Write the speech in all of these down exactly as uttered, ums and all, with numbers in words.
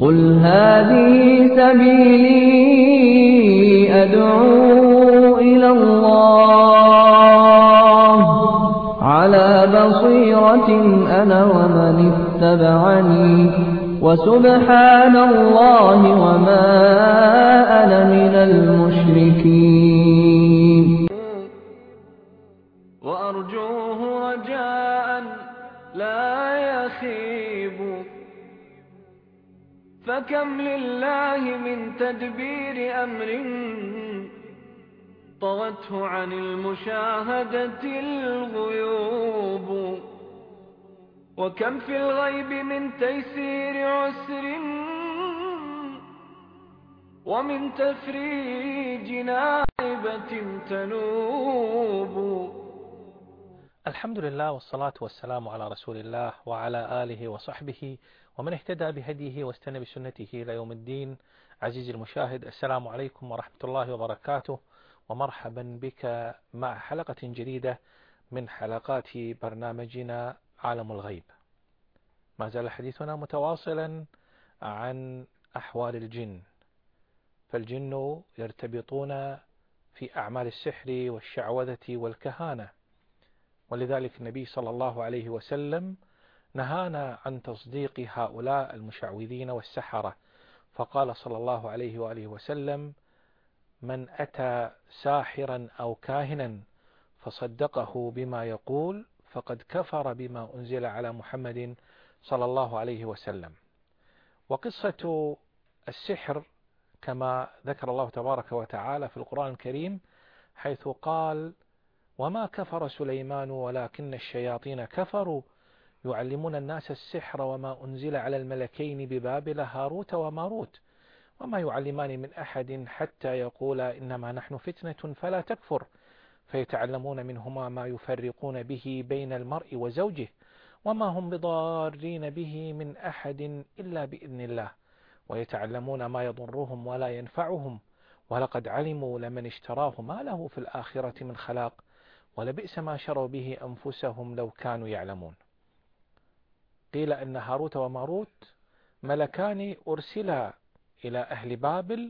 قل هذه سبيلي أدعو إلى الله على بصيرة أنا ومن اتبعني وسبحان الله وما أنا من المشركين. وأرجوه رجاء لا يخيب، فكم لله من تدبير أمر طغته عن المشاهدة الغيوب، وكم في الغيب من تيسير عسر ومن تفريج نائبة تنوب. الحمد لله والصلاة والسلام على رسول الله وعلى آله وصحبه ومن اهتدى بهديه واستنى بسنته إلى يوم الدين. عزيزي المشاهد، السلام عليكم ورحمة الله وبركاته، ومرحبا بك مع حلقة جديدة من حلقات برنامجنا عالم الغيب. ما زال حديثنا متواصلا عن أحوال الجن، فالجن يرتبطون في أعمال السحر والشعوذة والكهانة، ولذلك النبي صلى الله عليه وسلم نهانا عن تصديق هؤلاء المشعوذين والسحرة، فقال صلى الله عليه وآله وسلم: من أتى ساحرا أو كاهنا فصدقه بما يقول فقد كفر بما أنزل على محمد صلى الله عليه وسلم. وقصة السحر كما ذكر الله تبارك وتعالى في القرآن الكريم، حيث قال: وما كفر سليمان ولكن الشياطين كفروا يعلمون الناس السحر وما أنزل على الملكين ببابل هاروت وماروت وما يعلمان من أحد حتى يقولا إنما نحن فتنة فلا تكفر فيتعلمون منهما ما يفرقون به بين المرء وزوجه وما هم بضارين به من أحد إلا بإذن الله ويتعلمون ما يضرهم ولا ينفعهم ولقد علموا لمن اشتراه ما له في الآخرة من خلاق ولبئس ما شروا به أنفسهم لو كانوا يعلمون. قيل أن هاروت وماروت ملكان أرسلا إلى أهل بابل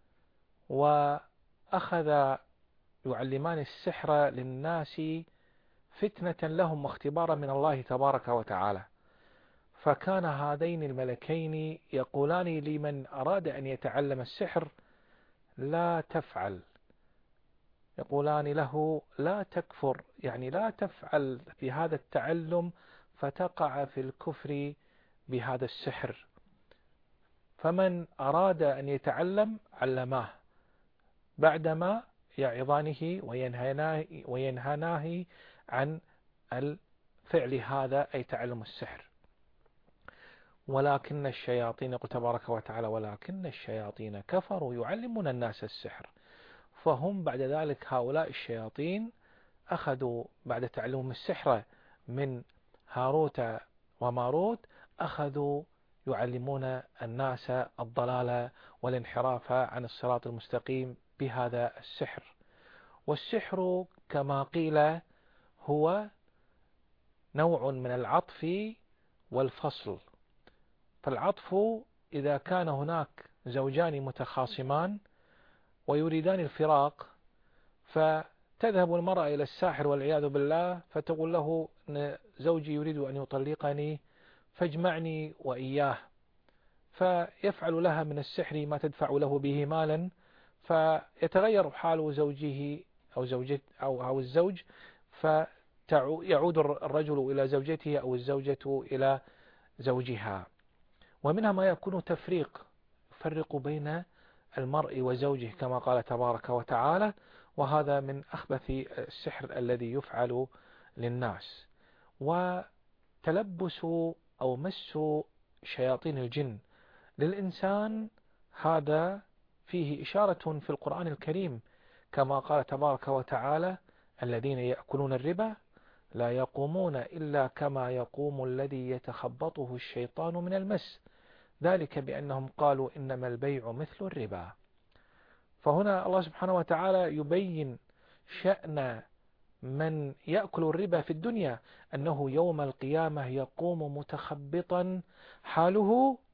وأخذ يعلمان السحر للناس فتنة لهم واختبارا من الله تبارك وتعالى. فكان هذين الملكين يقولان لمن أراد أن يتعلم السحر: لا تفعل، يقولان له: لا تكفر، يعني لا تفعل في هذا التعلم فتقع في الكفر بهذا السحر. فمن أراد أن يتعلم علماه بعدما يعظانه وينهاناه, وينهاناه عن الفعل هذا، أي تعلم السحر. ولكن الشياطين، يقول تبارك وتعالى: ولكن الشياطين كفروا يعلمون الناس السحر. فهم بعد ذلك هؤلاء الشياطين أخذوا بعد تعلم السحر من هاروت وماروت، أخذوا يعلمون الناس الضلال والانحراف عن الصراط المستقيم بهذا السحر. والسحر كما قيل هو نوع من العطف والفصل. فالعطف إذا كان هناك زوجان متخاصمان ويريدان الفراق، فتذهب المرأة إلى الساحر والعياذ بالله فتقول له: زوجي يريد أن يطلقني فاجمعني وإياه، فيفعل لها من السحر ما تدفع له به مالا، فيتغير حال زوجه أو زوجة أو أو الزوج، فيعود الرجل إلى زوجته أو الزوجة إلى زوجها. ومنها ما يكون تفريق، يفرق بين المرء وزوجه كما قال تبارك وتعالى، وهذا من أخبث السحر الذي يفعل للناس. وتلبس أو مس شياطين الجن للإنسان هذا فيه إشارة في القرآن الكريم، كما قال تبارك وتعالى: الذين يأكلون الربا لا يقومون إلا كما يقوم الذي يتخبطه الشيطان من المس ذلك بأنهم قالوا إنما البيع مثل الربا. فهنا الله سبحانه وتعالى يبين شأن من يأكل الربا في الدنيا، أنه يوم القيامة يقوم متخبطا حاله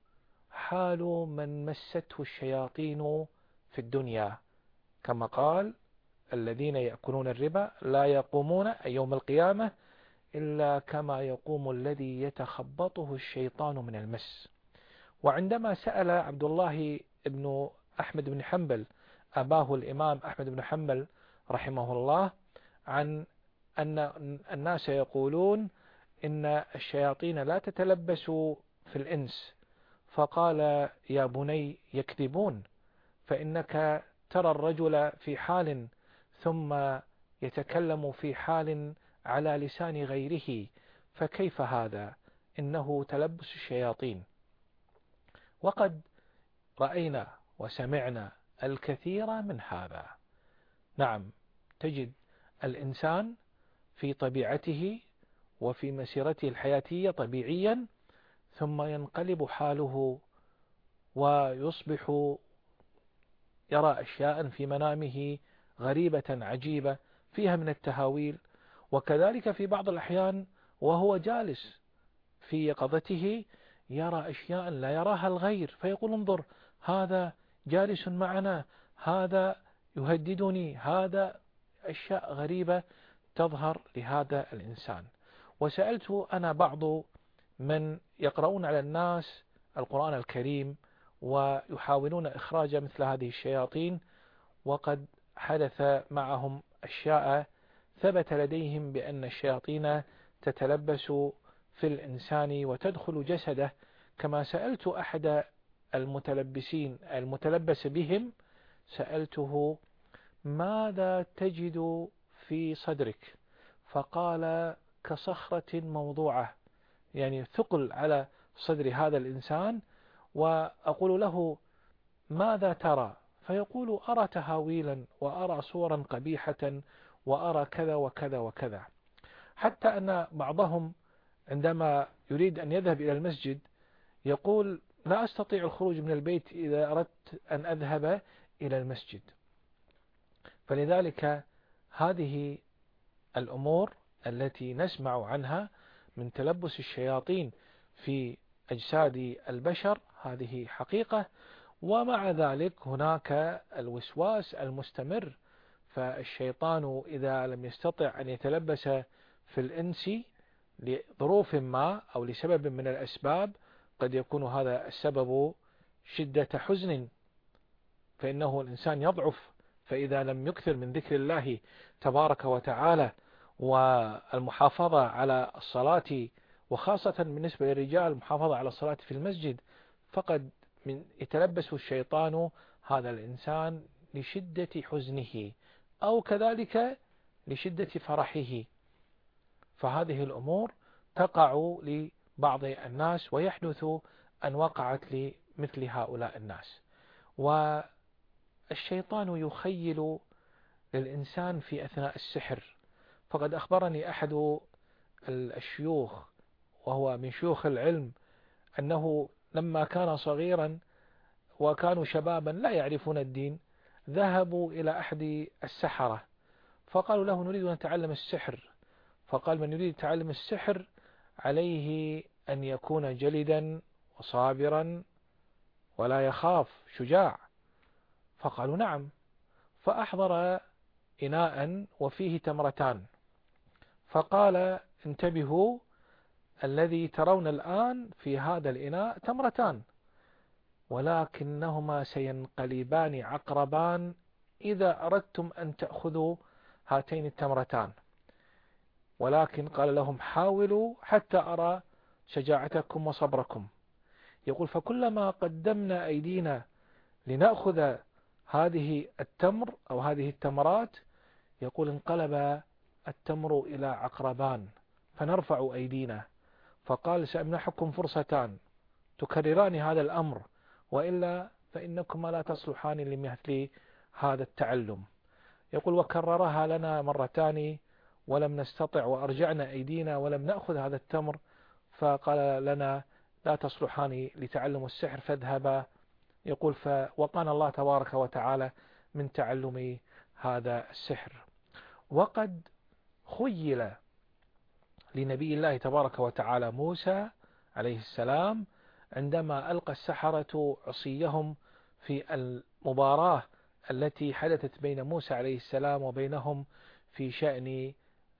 حال من مسته الشياطين في الدنيا، كما قال: الذين يأكلون الربا لا يقومون أي يوم القيامة إلا كما يقوم الذي يتخبطه الشيطان من المس. وعندما سأل عبد الله بن أحمد بن حنبل أباه الإمام أحمد بن حنبل رحمه الله عن أن الناس يقولون إن الشياطين لا تتلبس في الإنس، فقال: يا بني يكذبون، فإنك ترى الرجل في حال ثم يتكلم في حال على لسان غيره، فكيف هذا؟ إنه تلبس الشياطين. وقد رأينا وسمعنا الكثير من هذا. نعم، تجد الإنسان في طبيعته وفي مسيرته الحياتية طبيعيا، ثم ينقلب حاله ويصبح يرى أشياء في منامه غريبة عجيبة فيها من التهاويل، وكذلك في بعض الأحيان وهو جالس في يقظته يرى أشياء لا يراها الغير، فيقول: انظر، هذا جالس معنا، هذا يهددني، هذا أشياء غريبة تظهر لهذا الإنسان. وسألت أنا بعض من يقرؤون على الناس القرآن الكريم ويحاولون إخراج مثل هذه الشياطين، وقد حدث معهم أشياء ثبت لديهم بأن الشياطين تتلبس في الإنسان وتدخل جسده. كما سألت أحد المتلبسين المتلبس بهم، سألته: ماذا تجد في صدرك؟ فقال: كصخرة موضوعة، يعني ثقل على صدر هذا الإنسان. وأقول له: ماذا ترى؟ فيقول: أرى تهاويلا، وأرى صورا قبيحة، وأرى كذا وكذا وكذا. حتى أن بعضهم عندما يريد أن يذهب إلى المسجد يقول: لا أستطيع الخروج من البيت إذا أردت أن أذهب إلى المسجد. فلذلك هذه الأمور التي نسمع عنها من تلبس الشياطين في أجساد البشر هذه حقيقة. ومع ذلك هناك الوسواس المستمر، فالشيطان إذا لم يستطع أن يتلبس في الإنس لظروف ما أو لسبب من الأسباب، قد يكون هذا السبب شدة حزن، فإنه الإنسان يضعف، فإذا لم يكثر من ذكر الله تبارك وتعالى والمحافظة على الصلاة، وخاصة بالنسبة للرجال المحافظة على الصلاة في المسجد، فقد من يتلبس الشيطان هذا الإنسان لشدة حزنه أو كذلك لشدة فرحه. فهذه الأمور تقع لبعض الناس، ويحدث أن وقعت لمثل هؤلاء الناس. والشيطان يخيل للإنسان في أثناء السحر. فقد أخبرني أحد الشيوخ وهو من شيوخ العلم أنه لما كان صغيرا وكانوا شبابا لا يعرفون الدين، ذهبوا إلى أحد السحرة فقالوا له: نريد أن نتعلم السحر. فقال: من يريد تعلم السحر عليه أن يكون جلدا وصابرا ولا يخاف، شجاع. فقالوا: نعم. فأحضر إناء وفيه تمرتان، فقال: انتبهوا، الذي ترون الآن في هذا الإناء تمرتان، ولكنهما سينقلبان عقربان إذا أردتم أن تأخذوا هاتين التمرتان. ولكن قال لهم: حاولوا حتى أرى شجاعتكم وصبركم. يقول: فكلما قدمنا أيدينا لنأخذ هذه التمر أو هذه التمرات، يقول: انقلب التمر إلى عقربان، فنرفع أيدينا. فقال: سأمنحكم فرصتان تكرران هذا الأمر، وإلا فإنكما لا تصلحان لمثل هذا التعلم. يقول: وكررها لنا مرتان ولم نستطع، وأرجعنا أيدينا ولم نأخذ هذا التمر، فقال لنا: لا تصلحان لتعلم السحر، فاذهبا. يقول: فوقانا الله تبارك وتعالى من تعلم هذا السحر. وقد خيل لنبي الله تبارك وتعالى موسى عليه السلام عندما ألقى السحرة عصيهم في المباراة التي حدثت بين موسى عليه السلام وبينهم في شأن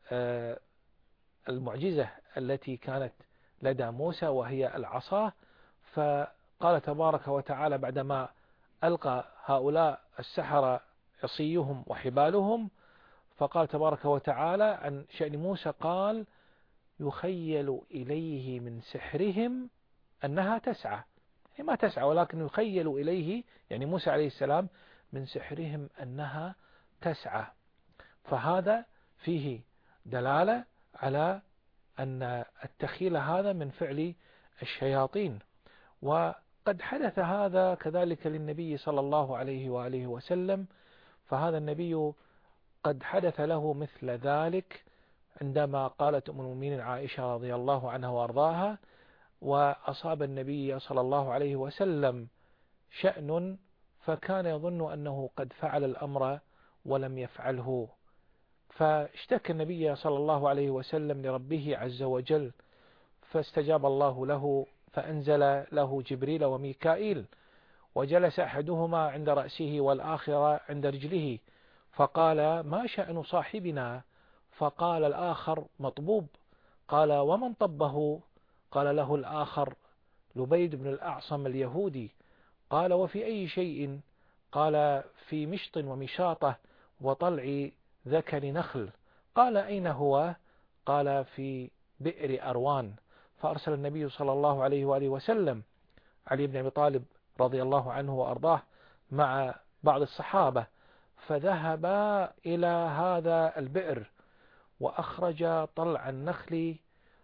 المعجزة التي كانت لدى موسى وهي العصا. فقال تبارك وتعالى بعدما ألقى هؤلاء السحرة عصيهم وحبالهم، فقال تبارك وتعالى عن شأن موسى قال يخيل إليه من سحرهم أنها تسعى، هي ما تسعى ولكن يخيل إليه يعني موسى عليه السلام من سحرهم أنها تسعى. فهذا فيه دلالة على أن التخيل هذا من فعل الشياطين. وقد حدث هذا كذلك للنبي صلى الله عليه وآله وسلم، فهذا النبي قد حدث له مثل ذلك عندما قالت أم المؤمنين عائشة رضي الله عنها وأرضاها وأصاب النبي صلى الله عليه وسلم شأن فكان يظن أنه قد فعل الأمر ولم يفعله، فاشتكى النبي صلى الله عليه وسلم لربه عز وجل، فاستجاب الله له فأنزل له جبريل وميكائيل، وجلس أحدهما عند رأسه والآخر عند رجله، فقال ما شأن صاحبنا؟ فقال الآخر مطبوب. قال ومن طبه؟ قال له الآخر لبيد بن الأعصم اليهودي. قال وفي أي شيء؟ قال في مشط ومشاطة وطلع ذكر نخل. قال أين هو؟ قال في بئر أروان. فأرسل النبي صلى الله عليه وآله وسلم علي بن أبي طالب رضي الله عنه وأرضاه مع بعض الصحابة، فذهب إلى هذا البئر وأخرج طلع النخل،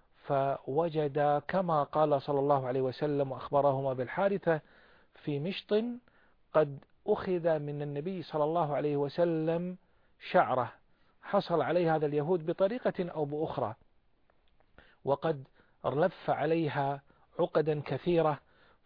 فوجد كما قال صلى الله عليه وسلم وأخبرهما بالحادثة في مشط قد أخذ من النبي صلى الله عليه وسلم شعره، حصل عليه هذا اليهود بطريقة أو بأخرى، وقد لف عليها عقدا كثيرة،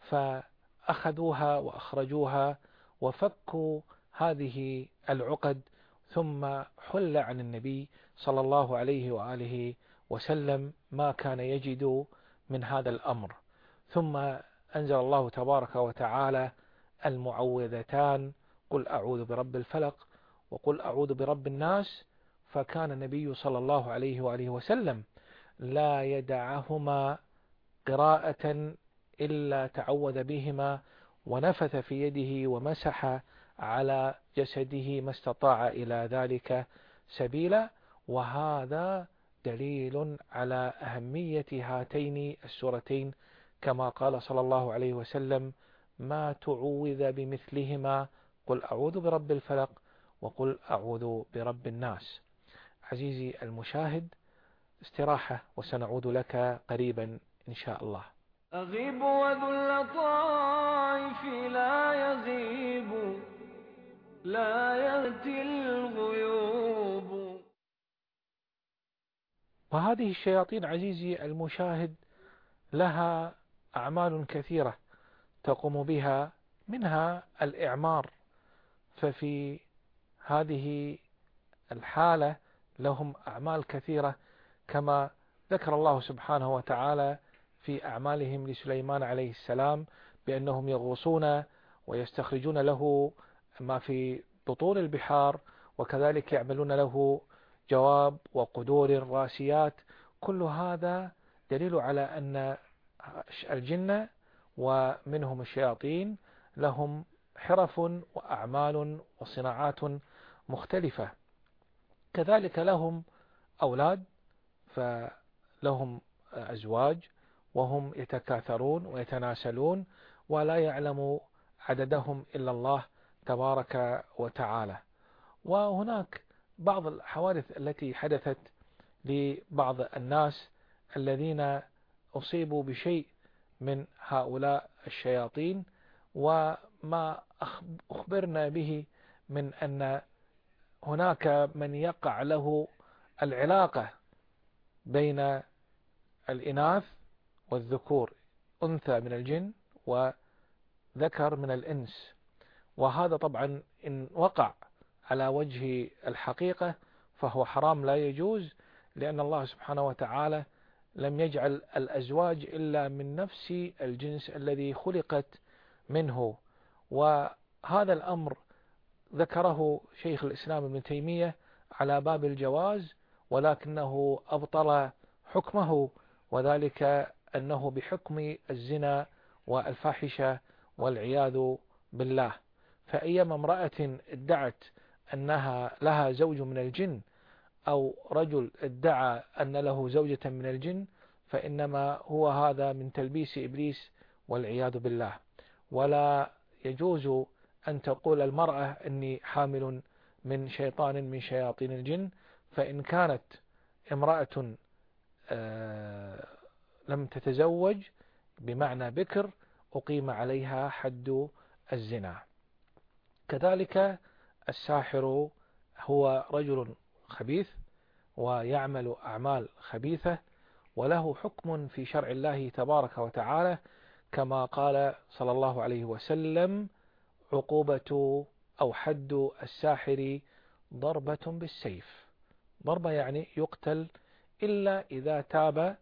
فأخذوها وأخرجوها وفكوا هذه العقد، ثم حل عن النبي صلى الله عليه وآله وسلم ما كان يجد من هذا الأمر. ثم أنزل الله تبارك وتعالى المعوذتان قل أعوذ برب الفلق وقل أعوذ برب الناس، فكان النبي صلى الله عليه وآله وسلم لا يدعهما قراءة إلا تعوذ بهما ونفث في يده ومسح على جسده ما استطاع إلى ذلك سبيلا. وهذا دليل على أهمية هاتين السورتين، كما قال صلى الله عليه وسلم ما تعوذ بمثلهما قل أعوذ برب الفلق وقل أعوذ برب الناس. عزيزي المشاهد، استراحة وسنعود لك قريبا إن شاء الله. أغيب وذو اللطائف لا يغيب، لا يأتي الغيوب. وهذه الشياطين عزيزي المشاهد لها أعمال كثيرة تقوم بها، منها الإعمار، ففي هذه الحالة لهم أعمال كثيرة كما ذكر الله سبحانه وتعالى في أعمالهم لسليمان عليه السلام بأنهم يغوصون ويستخرجون له ما في بطون البحار، وكذلك يعملون له جواب وقدور راسيات. كل هذا دليل على أن الجن ومنهم الشياطين لهم حرف وأعمال وصناعات مختلفة. كذلك لهم أولاد، فلهم أزواج وهم يتكاثرون ويتناسلون ولا يعلم عددهم إلا الله تبارك وتعالى. وهناك بعض الحوادث التي حدثت لبعض الناس الذين أصيبوا بشيء من هؤلاء الشياطين، وما أخبرنا به من أن هناك من يقع له العلاقة بين الإناث والذكور، أنثى من الجن وذكر من الإنس، وهذا طبعا إن وقع على وجه الحقيقة فهو حرام لا يجوز، لأن الله سبحانه وتعالى لم يجعل الأزواج إلا من نفس الجنس الذي خلقت منه. وهذا الأمر ذكره شيخ الإسلام ابن تيمية على باب الجواز، ولكنه أبطل حكمه، وذلك أنه بحكم الزنا والفاحشة والعياذ بالله. فأيما امرأة ادعت أنها لها زوج من الجن، أو رجل ادعى أن له زوجة من الجن، فإنما هو هذا من تلبيس إبليس والعياذ بالله. ولا يجوز أن تقول المرأة أني حامل من شيطان من شياطين الجن، فإن كانت امرأة لم تتزوج بمعنى بكر أقيم عليها حد الزنا. كذلك الساحر هو رجل خبيث ويعمل أعمال خبيثة، وله حكم في شرع الله تبارك وتعالى، كما قال صلى الله عليه وسلم: عقوبة أو حد الساحر ضربة بالسيف. ضربة يعني يقتل، إلا إذا تاب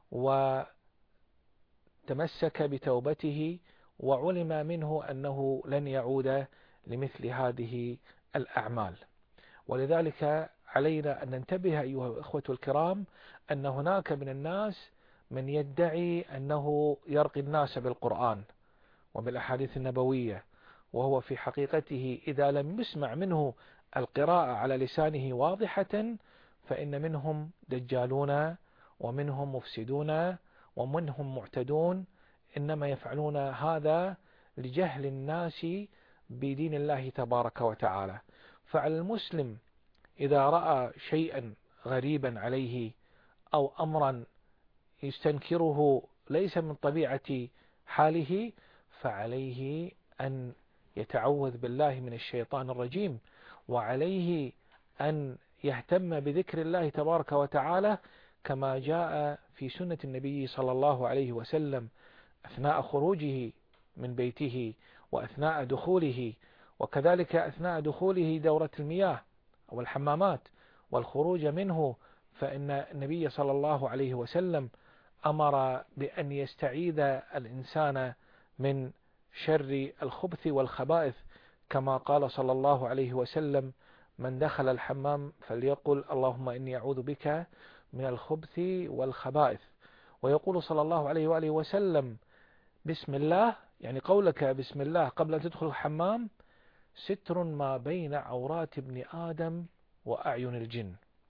وتمسك بتوبته وعلم منه أنه لن يعود لمثل هذه الأعمال. ولذلك علينا أن ننتبه أيها الأخوة الكرام أن هناك من الناس من يدعي أنه يرقي الناس بالقرآن وبالأحاديث النبوية، وهو في حقيقته إذا لم يسمع منه القراءة على لسانه واضحة فإن منهم دجالون ومنهم مفسدون ومنهم معتدون، إنما يفعلون هذا لجهل الناس بدين الله تبارك وتعالى. فعلى المسلم إذا رأى شيئا غريبا عليه أو أمرا يستنكره ليس من طبيعة حاله، فعليه أن يتعوذ بالله من الشيطان الرجيم، وعليه أن يهتم بذكر الله تبارك وتعالى كما جاء في سنة النبي صلى الله عليه وسلم أثناء خروجه من بيته وأثناء دخوله، وكذلك أثناء دخوله دورة المياه أو الحمامات والخروج منه، فإن النبي صلى الله عليه وسلم أمر بأن يستعيذ الإنسان من شر الخبث والخبائث، كما قال صلى الله عليه وسلم: من دخل الحمام فليقل اللهم إني أعوذ بك من الخبث والخبائث. ويقول صلى الله عليه وآله وسلم: بسم الله، يعني قولك بسم الله قبل أن تدخل الحمام ستر ما بين عورات ابن آدم وأعين الجن.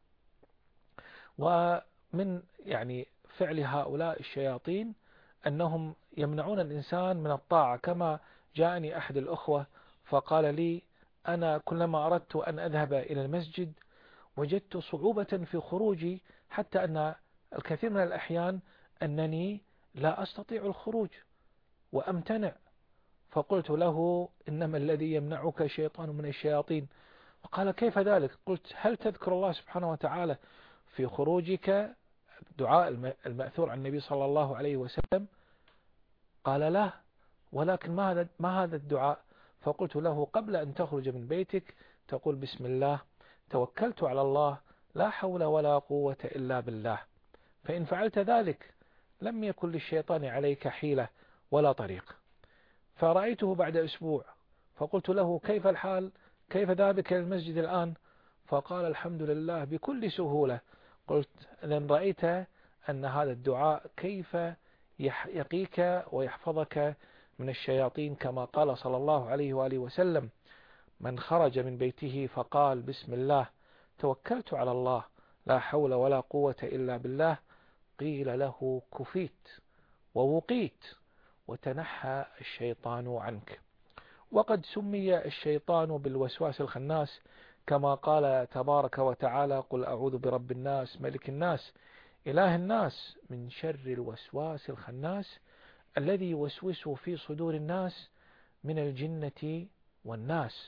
ومن يعني فعل هؤلاء الشياطين أنهم يمنعون الإنسان من الطاعة، كما جاءني أحد الأخوة فقال لي: أنا كلما أردت أن أذهب إلى المسجد وجدت صعوبة في خروجي، حتى أن الكثير من الأحيان أنني لا أستطيع الخروج وأمتنع. فقلت له: إنما الذي يمنعك شيطان من الشياطين. فقال: كيف ذلك؟ قلت: هل تذكر الله سبحانه وتعالى في خروجك دعاء المأثور عن النبي صلى الله عليه وسلم؟ قال: لا، ولكن ما هذا ما هذا الدعاء؟ فقلت له: قبل أن تخرج من بيتك تقول بسم الله توكلت على الله لا حول ولا قوة إلا بالله. فإن فعلت ذلك لم يكن للشيطان عليك حيلة ولا طريق. فرأيته بعد أسبوع فقلت له: كيف الحال؟ كيف ذهبك إلى المسجد الآن؟ فقال: الحمد لله بكل سهولة. قلت: إذن رأيت أن هذا الدعاء كيف يقيك ويحفظك من الشياطين، كما قال صلى الله عليه وآله وسلم: من خرج من بيته فقال بسم الله توكلت على الله لا حول ولا قوة إلا بالله قيل له كفيت ووقيت وتنحى الشيطان عنك. وقد سمي الشيطان بالوسواس الخناس، كما قال تبارك وتعالى: قل أعوذ برب الناس ملك الناس إله الناس من شر الوسواس الخناس الذي يوسوس في صدور الناس من الجنة والناس.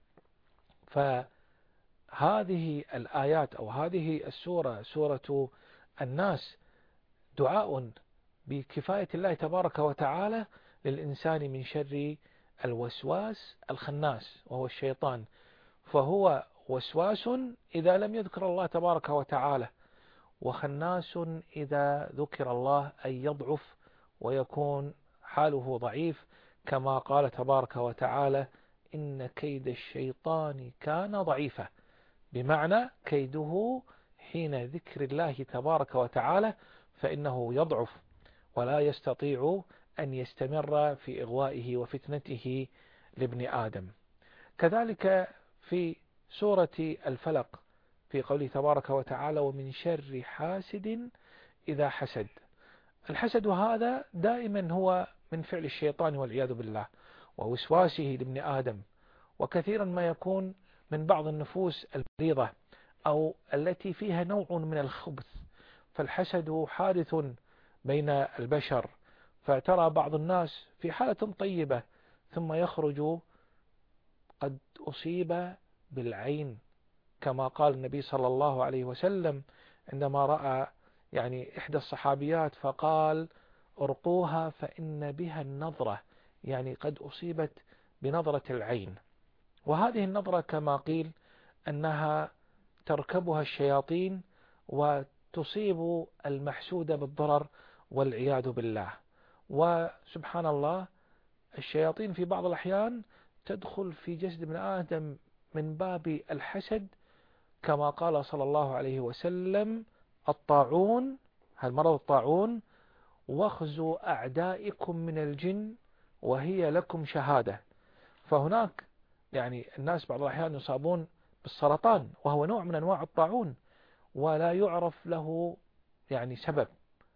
فهذه الآيات أو هذه السورة سورة الناس دعاء بكفاية الله تبارك وتعالى للإنسان من شر الوسواس الخناس وهو الشيطان، فهو وسواس إذا لم يذكر الله تبارك وتعالى، وخناس إذا ذكر الله أي يضعف ويكون حاله ضعيف، كما قال تبارك وتعالى إن كيد الشيطان كان ضعيفا، بمعنى كيده حين ذكر الله تبارك وتعالى فإنه يضعف ولا يستطيع أن يستمر في إغوائه وفتنته لابن آدم. كذلك في سورة الفلق في قوله تبارك وتعالى ومن شر حاسد إذا حسد. الحسد هذا دائما هو من فعل الشيطان والعياذ بالله ووسواسه لابن آدم، وكثيرا ما يكون من بعض النفوس المريضة أو التي فيها نوع من الخبث، فالحسد حادث بين البشر، فترى بعض الناس في حالة طيبة ثم يخرج قد أصيب بالعين، كما قال النبي صلى الله عليه وسلم عندما رأى يعني إحدى الصحابيات فقال أرقوها فإن بها النظرة، يعني قد أصيبت بنظرة العين. وهذه النظرة كما قيل أنها تركبها الشياطين وتصيب المحسود بالضرر والعياذ بالله. وسبحان الله الشياطين في بعض الأحيان تدخل في جسد ابن آدم من باب الحسد، كما قال صلى الله عليه وسلم الطاعون، هالمرض الطاعون واخذوا أعدائكم من الجن وهي لكم شهادة. فهناك يعني الناس بعض الأحيان يصابون بالسرطان وهو نوع من أنواع الطاعون ولا يعرف له يعني سبب،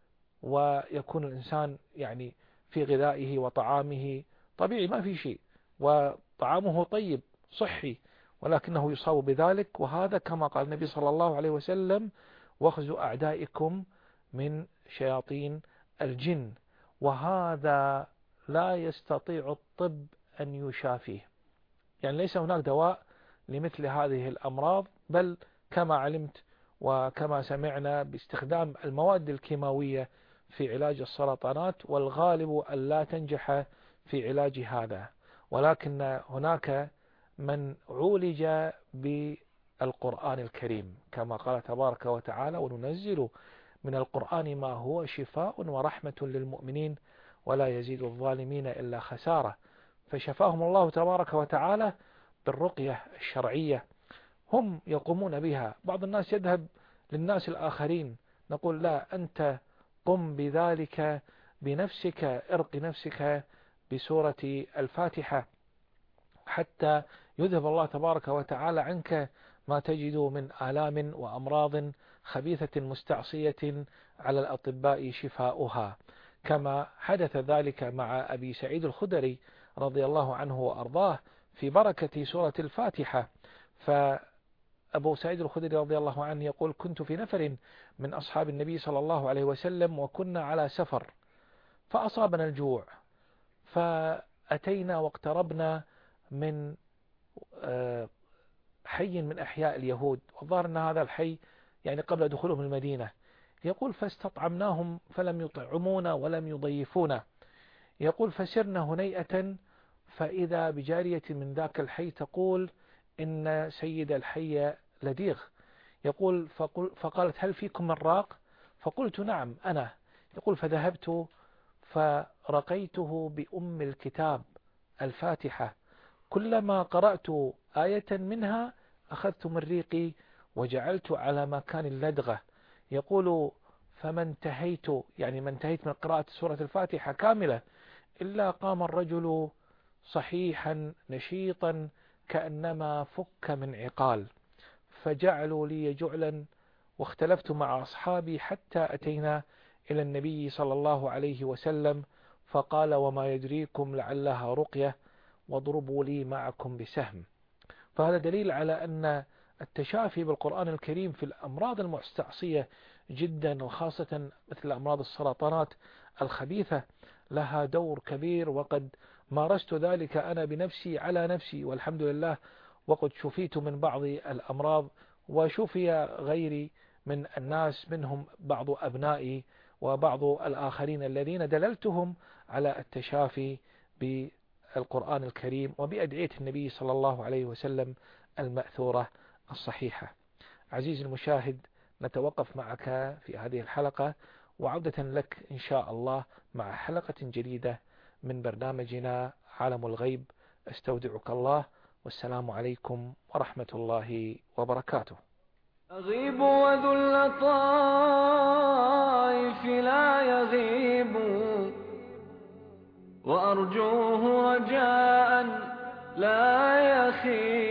ويكون الإنسان يعني في غذائه وطعامه طبيعي ما في شيء وطعامه طيب صحي، ولكنه يصاب بذلك. وهذا كما قال النبي صلى الله عليه وسلم واخذوا أعدائكم من شياطين الجن، وهذا لا يستطيع الطب أن يشافيه، يعني ليس هناك دواء لمثل هذه الأمراض، بل كما علمت وكما سمعنا باستخدام المواد الكيماوية في علاج السرطانات، والغالب أن لا تنجح في علاج هذا. ولكن هناك من عولج بالقرآن الكريم كما قال تبارك وتعالى وننزل من القرآن ما هو شفاء ورحمة للمؤمنين ولا يزيد الظالمين إلا خسارة. فشفاهم الله تبارك وتعالى بالرقية الشرعية هم يقومون بها. بعض الناس يذهب للناس الآخرين، نقول لا، أنت قم بذلك بنفسك، ارق نفسك بسورة الفاتحة حتى يذهب الله تبارك وتعالى عنك ما تجد من آلام وأمراض خبيثة مستعصية على الأطباء شفاؤها، كما حدث ذلك مع أبي سعيد الخدري رضي الله عنه وأرضاه في بركة سورة الفاتحة. فأبو سعيد الخدري رضي الله عنه يقول كنت في نفر من أصحاب النبي صلى الله عليه وسلم وكنا على سفر فأصابنا الجوع، فأتينا واقتربنا من حي من أحياء اليهود، والظاهر أن هذا الحي يعني قبل دخولهم المدينة. يقول فاستطعمناهم فلم يطعمونا ولم يضيفونا. يقول فسرنا هنيئة فإذا بجارية من ذاك الحي تقول إن سيد الحي لديغ. يقول فقل فقالت هل فيكم من راق؟ فقلت نعم أنا. يقول فذهبت فرقيته بأم الكتاب الفاتحة، كلما قرأت آية منها أخذت من ريقي وجعلت على مكان اللدغة. يقول فما انتهيت يعني ما انتهيت من قراءة سورة الفاتحة كاملة إلا قام الرجل صحيحا نشيطا كأنما فك من عقال، فجعلوا لي جعلا واختلفت مع أصحابي حتى أتينا إلى النبي صلى الله عليه وسلم فقال وما يدريكم لعلها رقية واضربوا لي معكم بسهم. فهذا دليل على أن التشافي بالقرآن الكريم في الأمراض المستعصية جدا، وخاصة مثل أمراض السرطانات الخبيثة، لها دور كبير، وقد مارست ذلك أنا بنفسي على نفسي والحمد لله، وقد شفيت من بعض الأمراض وشفي غيري من الناس، منهم بعض أبنائي وبعض الآخرين الذين دللتهم على التشافي بالقرآن الكريم وبأدعية النبي صلى الله عليه وسلم المأثورة الصحيحة. عزيزي المشاهد، نتوقف معك في هذه الحلقة، وعودة لك إن شاء الله مع حلقة جديدة من برنامجنا عالم الغيب. استودعك الله، والسلام عليكم ورحمة الله وبركاته. أغيب وذو اللطائف لا يغيب، وأرجوه رجاء لا يخيب.